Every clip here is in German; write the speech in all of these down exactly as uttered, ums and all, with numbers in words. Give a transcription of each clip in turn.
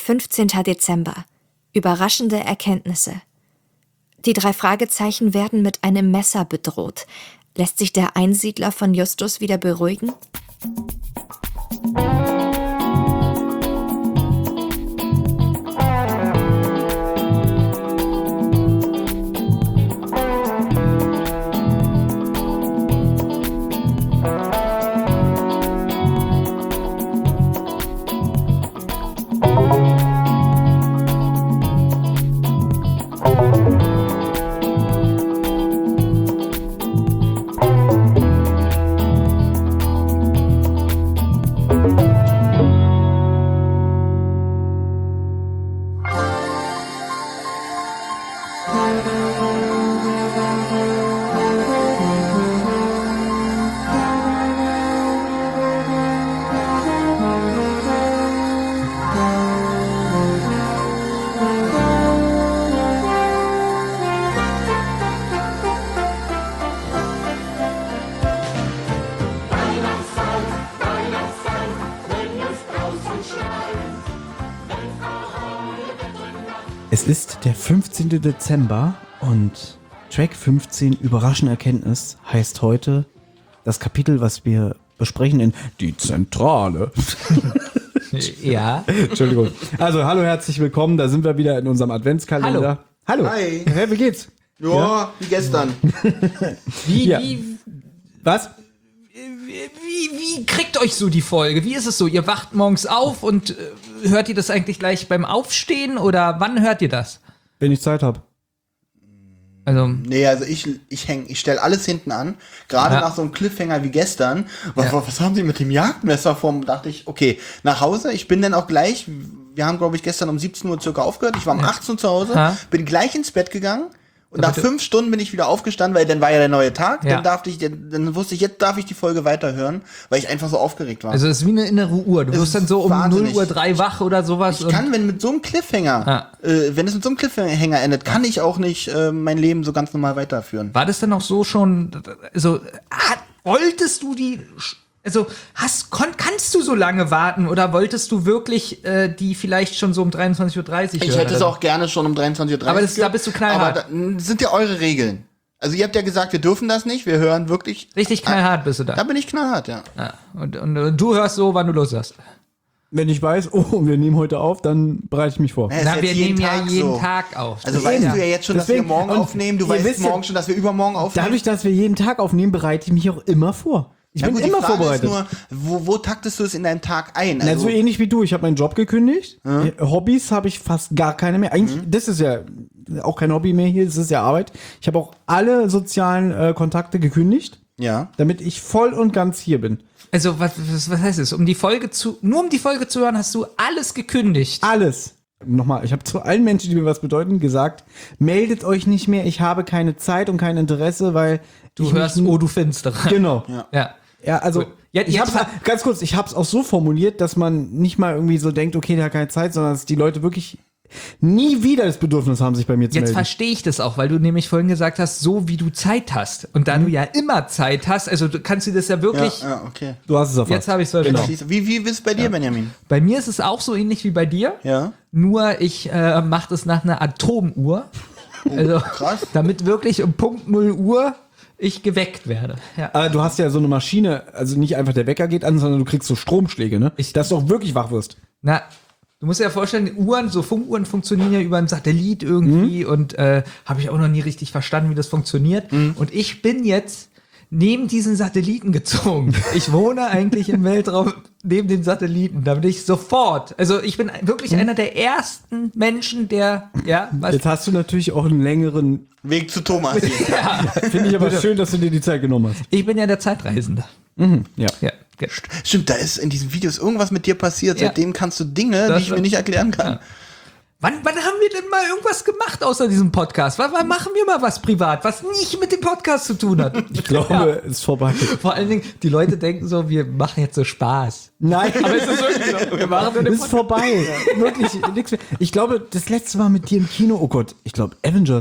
fünfzehnten Dezember. Überraschende Erkenntnisse. Die drei Fragezeichen werden mit einem Messer bedroht. Lässt sich der Einsiedler von Justus wieder beruhigen? Es ist der fünfzehnten Dezember und Track fünfzehn, überraschende Erkenntnis, heißt heute das Kapitel, was wir besprechen in die Zentrale. Ja. Entschuldigung. Also, hallo, herzlich willkommen, da sind wir wieder in unserem Adventskalender. Hallo. Hallo. Hi. Hä, wie geht's? Ja, ja, wie gestern. Wie, Ja. wie, Was? wie, wie kriegt euch so die Folge? Wie ist es so? Ihr wacht morgens auf und äh, hört ihr das eigentlich gleich beim Aufstehen oder wann hört ihr das? Wenn ich Zeit habe. Also, Nee, also ich, ich häng, ich stelle alles hinten an. Gerade Ja. nach so einem Cliffhanger wie gestern. Was, Ja. was haben sie mit dem Jagdmesser vor? Dachte ich, okay, nach Hause. Ich bin dann auch gleich, wir haben, glaube ich, gestern um siebzehn Uhr circa aufgehört. Ich war um achtzehn Uhr zu Hause, Ha. bin gleich ins Bett gegangen. Und nach Damit du- fünf Stunden bin ich wieder aufgestanden, weil dann war ja der neue Tag. Ja. Dann, darf ich, dann, dann wusste ich, jetzt darf ich die Folge weiterhören, weil ich einfach so aufgeregt war. also es ist wie eine innere Uhr. Du Es wirst dann ist so um wahnsinnig. null Uhr drei wach oder sowas. ich kann, wenn mit so einem Cliffhanger, Ah. äh, wenn es mit so einem Cliffhanger endet, kann ich auch nicht äh, mein Leben so ganz normal weiterführen. War das denn auch so schon, also hat, wolltest du die, also hast, kon, kannst du so lange warten oder wolltest du wirklich äh, die vielleicht schon so um dreiundzwanzig Uhr dreißig Ich hören? hätte es auch gerne schon um dreiundzwanzig Uhr dreißig. Aber das- da bist du knallhart. Aber da, das sind ja eure Regeln. Also ihr habt ja gesagt, wir dürfen das nicht, wir hören wirklich. Richtig knallhart bist du da. Da bin ich knallhart, ja. Ja. Und, und, und du hörst so, wann du Lust hast. Wenn ich weiß, oh, wir nehmen heute auf, dann bereite ich mich vor. Ja, ist Na, jetzt wir jeden nehmen ja Tag jeden so. Tag auf. Also weißt Ja. du ja jetzt schon, dass Deswegen- wir morgen und aufnehmen, du ihr weißt wisst ja- morgen schon, dass wir übermorgen aufnehmen. Dadurch, dass wir jeden Tag aufnehmen, bereite ich mich auch immer vor. Ich Ja, bin gut, die immer Frage vorbereitet. Ist nur, wo, wo taktest du es in deinen Tag ein? Na, so ähnlich wie du. Ich habe meinen Job gekündigt. Äh, Hobbys habe ich fast gar keine mehr. Eigentlich, das ist ja auch kein Hobby mehr hier, das ist ja Arbeit. Ich habe auch alle sozialen äh, Kontakte gekündigt, ja. damit ich voll und ganz hier bin. Also, was, was, was heißt es? Um die Folge zu, nur um die Folge zu hören, hast du alles gekündigt. Alles. Nochmal, ich habe zu allen Menschen, die mir was bedeuten, gesagt, meldet euch nicht mehr, ich habe keine Zeit und kein Interesse, weil Du ich hörst, mich- oh, du Finstere. Genau. Ja. Ja. Ja, also, Gut. Jetzt- ich jetzt hab's, ver- ganz kurz, ich hab's auch so formuliert, dass man nicht mal irgendwie so denkt, okay, der hat keine Zeit, sondern dass die Leute wirklich nie wieder das Bedürfnis haben, sich bei mir zu Jetzt melden. verstehe ich das auch, weil du nämlich vorhin gesagt hast, so wie du Zeit hast. Und da du ja immer Zeit hast, also du kannst du das ja Ja, wirklich. ja, okay. Du hast es erfasst. Jetzt habe ich es verstanden. Schließe- Wie, wie ist es bei dir, Benjamin? Bei mir ist es auch so ähnlich wie bei dir. Ja. Nur ich äh, mache das nach einer Atomuhr. Also, krass. damit wirklich um Punkt null Uhr ich geweckt werde. Ja. Aber du hast ja so eine Maschine, also nicht einfach der Wecker geht an, sondern du kriegst so Stromschläge, ne? Ich- dass du auch wirklich wach wirst. Na, du musst dir ja vorstellen, Uhren, so Funkuhren funktionieren ja über einen Satellit irgendwie und äh, habe ich auch noch nie richtig verstanden, wie das funktioniert. Und ich bin jetzt neben diesen Satelliten gezogen. Ich wohne eigentlich im Weltraum neben den Satelliten. Da bin ich sofort. Also ich bin wirklich einer der ersten Menschen, der, ja, was, Jetzt hast du natürlich auch einen längeren, Weg zu Thomas. finde ich aber schön, dass du dir die Zeit genommen hast. ich bin ja der Zeitreisende. Ja. Ja, ge- Stimmt, da ist in diesen Videos irgendwas mit dir passiert. Ja. Seitdem kannst du Dinge, Das die ich mir war- nicht erklären kann. Ja. Wann, wann haben wir denn mal irgendwas gemacht außer diesem Podcast? Wann, wann machen wir mal was privat, was nicht mit dem Podcast zu tun hat? Ich glaube, es ist vorbei. Vor allen Dingen, die Leute denken so, wir machen jetzt so Spaß. Nein, Aber es ist wirklich so. Wir machen nur den es ist vorbei. Wirklich, nix mehr. Ich glaube, das letzte Mal mit dir im Kino, oh Gott, ich glaube Avengers.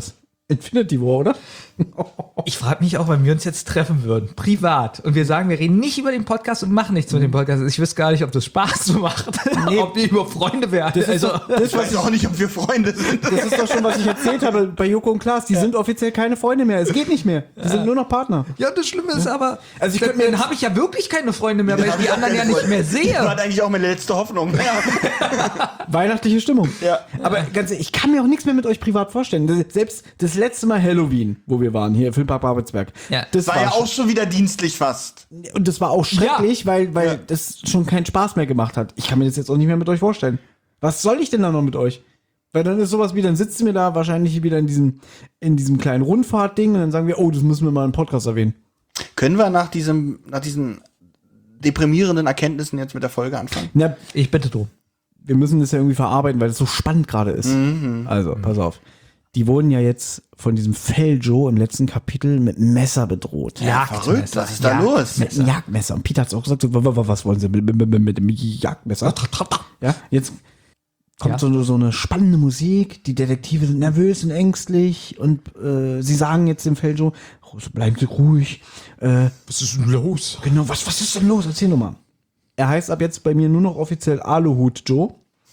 Infinity War, oder? Ich frage mich auch, wenn wir uns jetzt treffen würden, privat, und wir sagen, wir reden nicht über den Podcast und machen nichts mit dem Podcast. Ich wüsste gar nicht, ob das Spaß macht, Nee. ob wir über Freunde werden. Das ist Also, doch, das, Ich weiß auch nicht, ob wir Freunde sind. das ist doch schon, was ich erzählt habe bei Joko und Klaas. Die sind offiziell keine Freunde mehr. Es geht nicht mehr. Die sind nur noch Partner. ja, das Schlimme ist aber, Also ich dann, könnte mir dann jetzt- habe ich ja wirklich keine Freunde mehr, weil ich hab die auch anderen ja keine nicht mehr Freunde. Das war sehe. eigentlich auch meine letzte Hoffnung. Ja. Weihnachtliche Stimmung. Ja. Aber ganz ehrlich, ich kann mir auch nichts mehr mit euch privat vorstellen. Das, selbst das letzte Mal Halloween, wo wir waren, hier, Filmpark Babelsberg. Ja. Das War ja schon- auch schon wieder dienstlich fast. Und das war auch schrecklich, weil, weil Ja. das schon keinen Spaß mehr gemacht hat. Ich kann mir das jetzt auch nicht mehr mit euch vorstellen. Was soll ich denn da noch mit euch? Weil dann ist sowas wie, dann sitzen wir da wahrscheinlich wieder in diesem, in diesem kleinen Rundfahrtding und dann sagen wir, oh, das müssen wir mal im Podcast erwähnen. Können wir nach diesem, nach diesen deprimierenden Erkenntnissen jetzt mit der Folge anfangen? Na, Ich bitte drum. wir müssen das ja irgendwie verarbeiten, weil das so spannend gerade ist. Also, pass auf. Die wurden ja jetzt von diesem Fell-Joe im letzten Kapitel mit einem Messer bedroht. Ja, Verrückt, was ist da Ja, los? Mit einem Jagdmesser. Und Peter hat es auch gesagt, so, wa- wa- was wollen sie mit, mit, mit, mit dem Jagdmesser? Ja, jetzt kommt Ja. so, so eine spannende Musik. Die Detektive sind nervös und ängstlich und äh, sie sagen jetzt dem Fell-Joe, oh, bleiben Sie ruhig. Äh, Was ist denn los? genau, was, was ist denn los? Erzähl doch mal. Er heißt ab jetzt bei mir nur noch offiziell Aluhut Joe.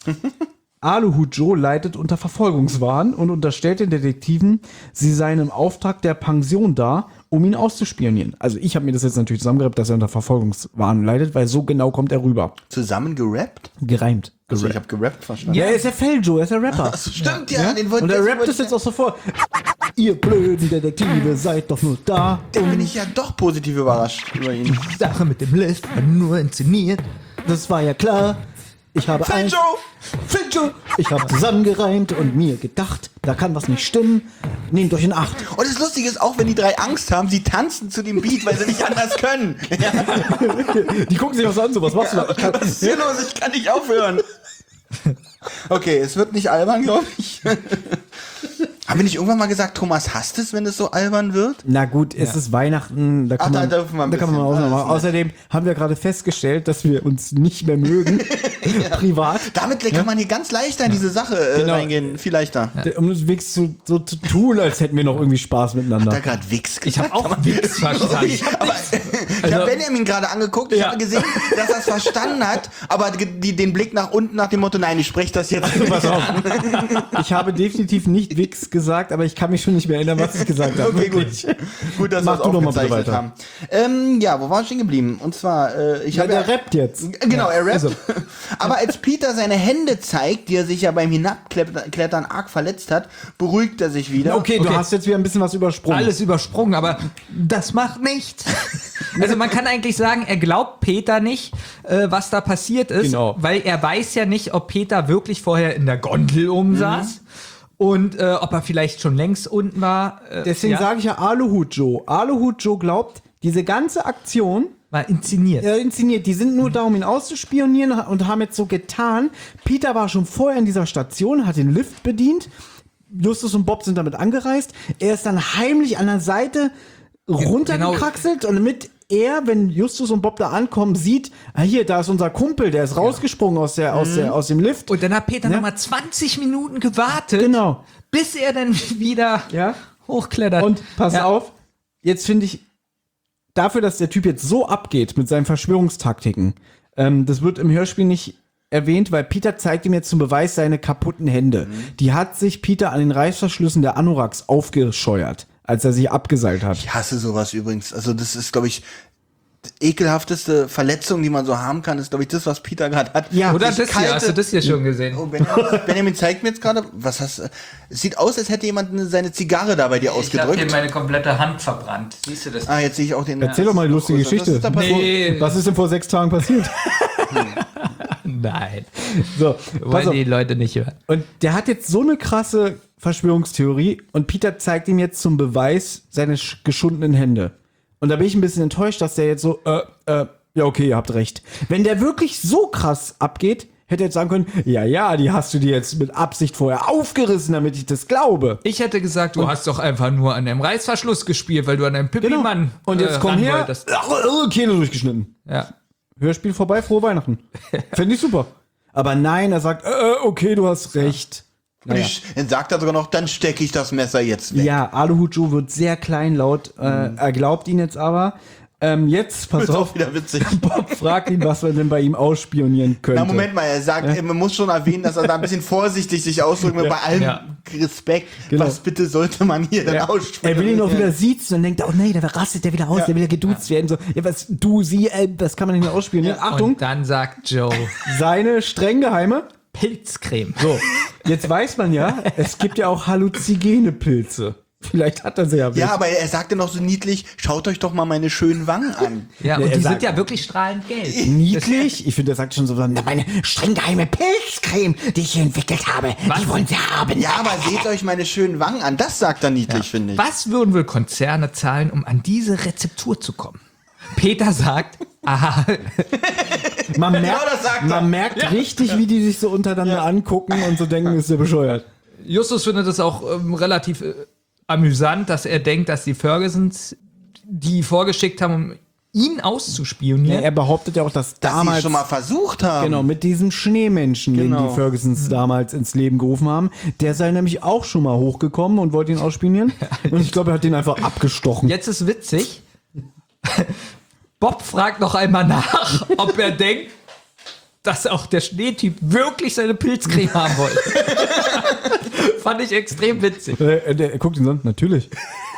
Aluhut Joe leidet unter Verfolgungswahn und unterstellt den Detektiven, sie seien im Auftrag der Pension da, um ihn auszuspionieren. Also ich habe mir das jetzt natürlich zusammengereibt, dass er unter Verfolgungswahn leidet, weil so genau kommt er rüber. Zusammen gerappt? Gereimt. Also ich habe gerappt verstanden. Ja, er ist der Fell Joe, er ist der Rapper. Ach so, stimmt, ja, den wollte Und er den rappt wollte es jetzt auch so vor. Ihr blöden Detektive, seid doch nur da. Dann bin ich ja doch positiv überrascht über ihn. Die Sache mit dem Lift war nur inszeniert. Das war ja klar. Ich habe ein... Joe! Phil Joe! Ich habe zusammengereimt und mir gedacht, da kann was nicht stimmen. Nehmt euch in Acht. Und das Lustige ist, auch wenn die drei Angst haben, sie tanzen zu dem Beat, weil sie nicht anders können. Ja, Die gucken sich was an, so was machst du da? Ich kann, was ist hier los? Ich kann nicht aufhören. Okay, es wird nicht albern, glaube ich. Haben wir nicht irgendwann mal gesagt, Thomas hasst es, wenn es so albern wird? Na gut, es ist Weihnachten, da kann Ach, da man, dürfen wir ein da kann man mal bisschen. Ausnahmen Ah, machen. das ist Außerdem haben wir gerade festgestellt, dass wir uns nicht mehr mögen, privat. Damit kann man hier ganz leichter in diese Sache äh, Genau. reingehen. Viel leichter. Um es wirklich so, so zu tun, als hätten wir noch irgendwie Spaß Da miteinander. gerade Wix Ich habe auch Wix verstanden. Ich habe hab Benjamin gerade angeguckt, ich Ja. habe gesehen, dass er es verstanden hat, aber die, den Blick nach unten nach dem Motto, nein, ich spreche das jetzt nicht. Pass auf. Ich habe definitiv nicht Wix gesagt, aber ich kann mich schon nicht mehr erinnern, was ich gesagt habe. Okay, gut. Gut, dass wir Mach es du doch mal bitte aufgezeichnet weiter. haben. Ähm, ja, wo war ich stehen geblieben? Und zwar, äh, ich Ja, habe der rappt jetzt. Genau, er rappt. also. Aber als Peter seine Hände zeigt, die er sich ja beim Hinabklettern arg verletzt hat, beruhigt er sich wieder. Okay, du Okay. hast jetzt wieder ein bisschen was übersprungen. Alles übersprungen, aber das macht nichts. Also man kann eigentlich sagen, er glaubt Peter nicht, äh, was da passiert ist, Genau. weil er weiß ja nicht, ob Peter wirklich vorher in der Gondel umsaß und äh, ob er vielleicht schon längst unten war. Äh, Deswegen ja, sage ich ja Aluhut Joe. Aluhut Joe glaubt, diese ganze Aktion war inszeniert. äh, inszeniert, die sind nur da, um ihn auszuspionieren und haben jetzt so getan. Peter war schon vorher in dieser Station, hat den Lift bedient. Justus und Bob sind damit angereist. Er ist dann heimlich an der Seite runtergekraxelt und damit er, wenn Justus und Bob da ankommen, sieht, ah hier, da ist unser Kumpel, der ist rausgesprungen aus, der, aus, der, aus dem Lift. Und dann hat Peter Ja. noch mal zwanzig Minuten gewartet, Genau. bis er dann wieder Ja. hochklettert. Und pass ja. auf, jetzt finde ich, dafür, dass der Typ jetzt so abgeht mit seinen Verschwörungstaktiken, ähm, das wird im Hörspiel nicht erwähnt, weil Peter zeigt ihm jetzt zum Beweis seine kaputten Hände. Die hat sich Peter an den Reißverschlüssen der Anoraks aufgescheuert, als er sich abgeseilt hat. Ich hasse sowas übrigens. Also das ist, glaube ich, die ekelhafteste Verletzung, die man so haben kann, ist, glaube ich, das, was Peter gerade hat. Ja. Oder Diese das hier, hast du das hier schon gesehen? Oh, Benjamin, Benjamin zeigt mir jetzt gerade, was hast du? Es sieht aus, als hätte jemand eine- seine Zigarre da bei dir Ich habe ausgedrückt. dir meine komplette Hand verbrannt. Siehst du das? Ah, jetzt sehe ich auch den. Erzähl doch mal die lustige Was ist Geschichte. da passiert? Nee, Was ist denn vor sechs Tagen passiert? nein. So, pass Wollen auf. die Leute nicht hören. Und der hat jetzt so eine krasse Verschwörungstheorie und Peter zeigt ihm jetzt zum Beweis seine sch- geschundenen Hände. Und da bin ich ein bisschen enttäuscht, dass der jetzt so, äh, äh, ja okay, ihr habt recht. Wenn der wirklich so krass abgeht, hätte er jetzt sagen können, ja, ja, die hast du dir jetzt mit Absicht vorher aufgerissen, damit ich das glaube. Ich hätte gesagt, du hast doch einfach nur an dem Reißverschluss gespielt, weil du an einem Pippi-Mann Und jetzt äh, komm ran her, wolltest. äh, Kehle durchgeschnitten. Ja. Hörspiel vorbei, frohe Weihnachten. Fände ich super. Aber nein, er sagt, äh, okay, du hast recht. Und Naja. ich, dann sagt er sogar noch, dann stecke ich das Messer jetzt weg. Ja, Aluhut Joe wird sehr kleinlaut. Äh, er glaubt ihn jetzt aber. Ähm, jetzt, pass Ist auf, auch wieder witzig. Bob fragt ihn, was wir denn bei ihm ausspionieren könnte. Na, Moment mal, er sagt, äh, man muss schon erwähnen, dass er da ein bisschen vorsichtig sich ausdrückt, bei allem Ja. Respekt. Genau. Was bitte sollte man hier dann Ja. ausspielen? Er will ihn noch wieder siezen und denkt, oh nee, da rastet der wieder aus, Ja. der will ja geduzt werden. So, ja, was, du, sie, äh, das kann man nicht mehr ausspielen. Achtung, Und dann sagt Joe, seine streng geheime. Pilzcreme. So, jetzt weiß man ja, es gibt ja auch halluzinogene Pilze. Vielleicht hat er sie ja. Ja, aber er sagte noch so niedlich, schaut euch doch mal meine schönen Wangen an. Ja, Ja, und er die sagt- sind ja wirklich strahlend gelb. Niedlich? Ich finde, er sagt schon so, meine streng geheime Pilzcreme, die ich hier entwickelt habe, die wollen sie haben. Ja, aber seht euch meine schönen Wangen an. Das sagt er niedlich, finde ich. Was würden wohl Konzerne zahlen, um an diese Rezeptur zu kommen? Peter sagt, aha, Man merkt, das sagt er. man merkt richtig, wie die sich so untereinander angucken und so denken, ist der bescheuert. Justus findet es auch ähm, relativ äh, amüsant, dass er denkt, dass die Fergusons die vorgeschickt haben, um ihn Ja, auszuspionieren. er behauptet ja auch, dass Dass sie damals es schon mal versucht haben. genau mit diesem Schneemenschen, den Genau. die Fergusons damals ins Leben gerufen haben, der sei nämlich auch schon mal hochgekommen und wollte ihn ausspionieren. Und ich glaube, er hat den einfach abgestochen. Jetzt ist witzig. Bob fragt noch einmal nach, ob er denkt, dass auch der Schneetyp wirklich seine Pilzcreme haben wollte. Fand ich extrem witzig. Äh, der, er guckt ihn so an, natürlich.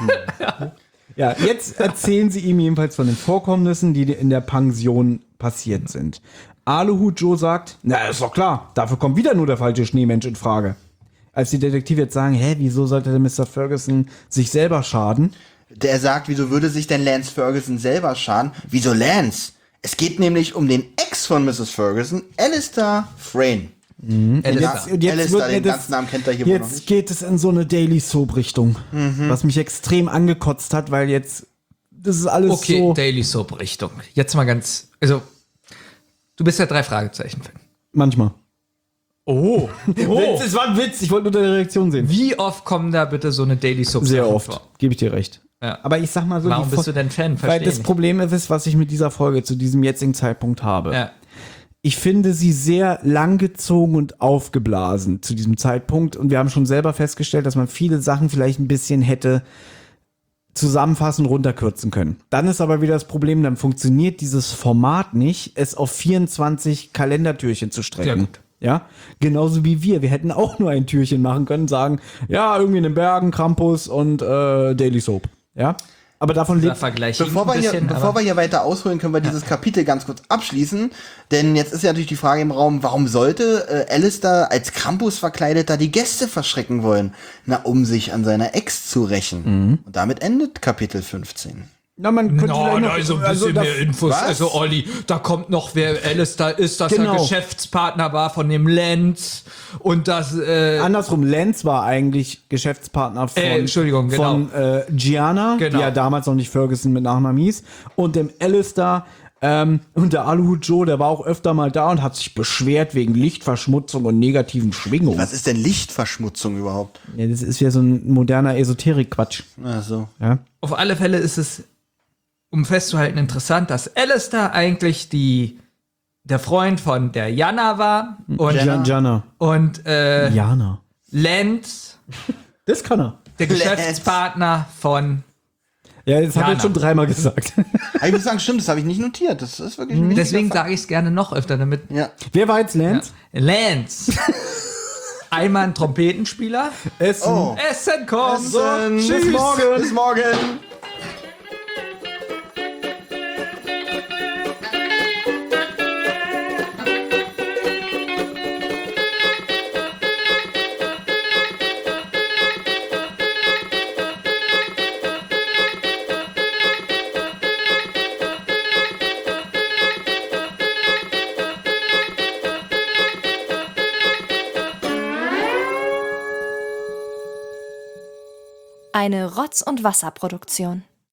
Ja, jetzt erzählen sie ihm jedenfalls von den Vorkommnissen, die in der Pension passiert sind. Aluhut Joe sagt, na, ist doch klar, dafür kommt wieder nur der falsche Schneemensch in Frage. Als die Detektive jetzt sagen, hä, wieso sollte der Mister Ferguson sich selber schaden? Der sagt, wieso würde sich denn Lance Ferguson selber schaden? Wieso Lance? Es geht nämlich um den Ex von Missus Ferguson, Alistair Frayne. Alistair. Und jetzt Alistair, wird mir den das- ganzen Namen kennt er hier wohl noch Jetzt nicht. geht es in so eine Daily Soap Richtung, was mich extrem angekotzt hat, weil jetzt das ist alles Okay, so Daily Soap Richtung. Jetzt mal ganz, also du bist ja drei Fragezeichen-Fan. manchmal. Oh. Witz, es war ein Witz, ich wollte nur deine Reaktion sehen. Wie oft kommen da bitte so eine Daily Soap Sehr Sachen oft, vor? gebe ich dir recht. Ja. Aber ich sag mal so, Warum die bist Fo- du denn Fan? Weil Versteh das nicht. Problem ist, was ich mit dieser Folge zu diesem jetzigen Zeitpunkt habe. Ja. Ich finde sie sehr langgezogen und aufgeblasen zu diesem Zeitpunkt. Und wir haben schon selber festgestellt, dass man viele Sachen vielleicht ein bisschen hätte zusammenfassen, runterkürzen können. Dann ist aber wieder das Problem, dann funktioniert dieses Format nicht, es auf vierundzwanzig Kalendertürchen zu Sehr strecken. gut. Ja, genauso wie wir. Wir hätten auch nur ein Türchen machen können, sagen, ja, irgendwie in den Bergen, Krampus und äh, Daily Soap. Ja, aber davon Da lebt vergleiche ich Bevor, ein wir hier, bisschen, bevor aber wir hier weiter ausholen, können wir dieses Kapitel ganz kurz abschließen. Denn jetzt ist ja natürlich die Frage im Raum, warum sollte äh, Alistair als Krampus verkleidet da die Gäste verschrecken wollen? Na, um sich an seiner Ex zu rächen. Und damit endet Kapitel fünfzehn. Na, man könnte No, vielleicht noch- also ein also bisschen das- mehr Infos. Was? Also Olli, da kommt noch, wer Alistair ist, dass Genau. er Geschäftspartner war von dem Lenz und dass äh, Andersrum, Lance war eigentlich Geschäftspartner von, Äh, Entschuldigung, genau. von äh, Gianna, Genau. die ja damals noch nicht Ferguson mit Nachnamen hieß, und dem Alistair. Ähm, und der Aluhut Joe, der war auch öfter mal da und hat sich beschwert wegen Lichtverschmutzung und negativen Schwingungen. Was ist denn Lichtverschmutzung überhaupt? Ja, das ist ja so ein moderner Esoterik-Quatsch. Ach so. Ja? auf alle Fälle ist es, um festzuhalten, interessant, dass Alistair eigentlich die der Freund von der Jana war und, Gianna. Gianna. und äh, Jana. Lenz Das kann er. der Geschäftspartner von. Ja, das hat er Jana. jetzt schon dreimal gesagt. Aber ich muss sagen, stimmt, das habe ich nicht notiert. Das ist wirklich ein wichtiger Deswegen Fakt. sage ich es gerne noch öfter, damit. Ja. Wer war jetzt Lance? Lance. Einmal ein Trompetenspieler. Essen. Oh. Essen kommt. Essen. Bis Tschüss. morgen. Bis morgen. Eine Rotz- und Wasserproduktion.